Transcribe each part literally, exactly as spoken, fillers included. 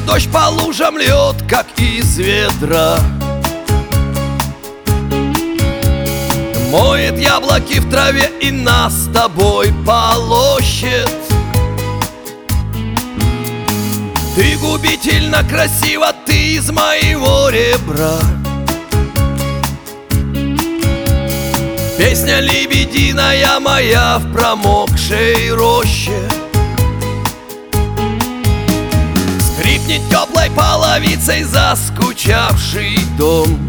дождь по лужам льет, как из ведра. Моет яблоки в траве и нас с тобой полощет. Ты губительно красива, ты из моего ребра. Песня лебединая моя в промокшей роще. Скрипнет теплой половицей заскучавший дом.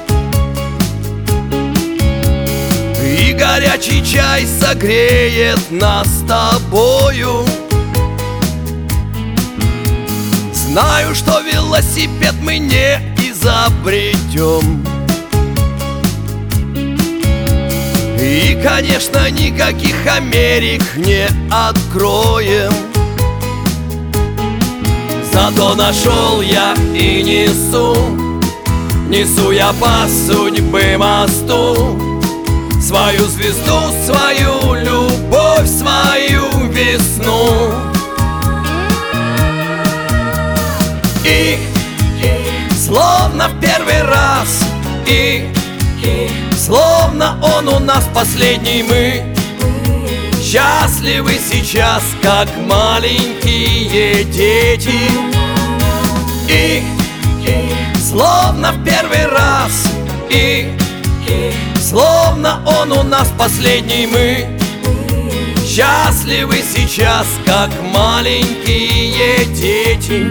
И горячий чай согреет нас с тобою. Знаю, что велосипед мы не изобретем. И, конечно, никаких Америк не откроем. Зато нашел я и несу, несу я по судьбе мосту свою звезду, свою любовь, свою весну. И, словно в первый раз, и, словно он у нас последний, мы счастливы сейчас, как маленькие дети. И, словно в первый раз, и, словно он у нас последний, мы счастливы сейчас, как маленькие дети.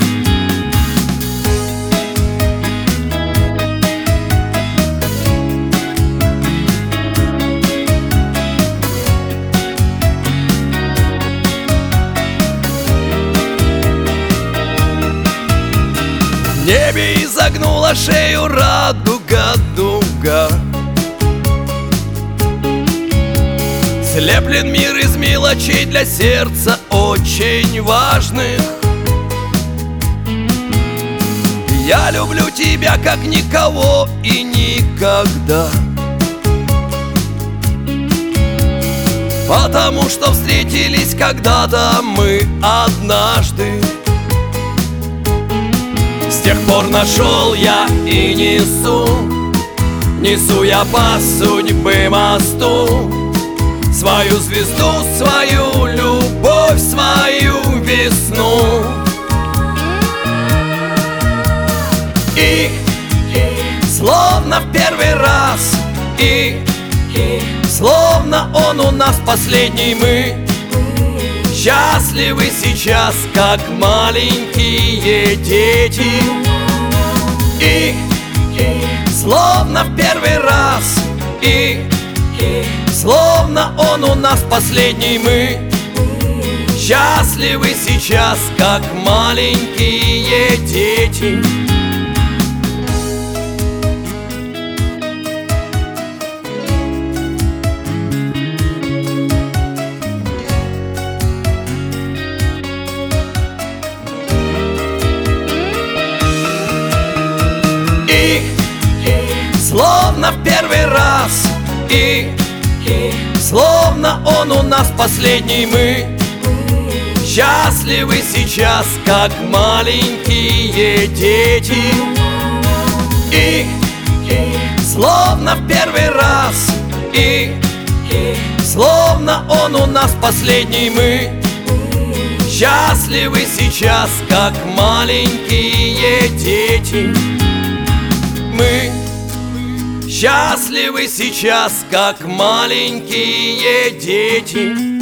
В небе изогнула шею радуга-дуга. Слеплен мир из мелочей для сердца очень важных. Я люблю тебя как никого и никогда, потому что встретились когда-то мы однажды. С тех пор нашел я и несу, несу я по судьбе мосту свою звезду, свою любовь, свою весну. И, словно в первый раз, и, словно он у нас последний, мы счастливы сейчас, как маленькие дети. И, словно в первый раз, и, словно он у нас последний, мы счастливы сейчас, как маленькие дети. И, словно в первый раз, и, словно он у нас последний, мы счастливы сейчас, как маленькие дети. И, словно в первый раз, и, словно он у нас последний, мы счастливы сейчас, как маленькие дети. Мы счастливы сейчас, как маленькие дети.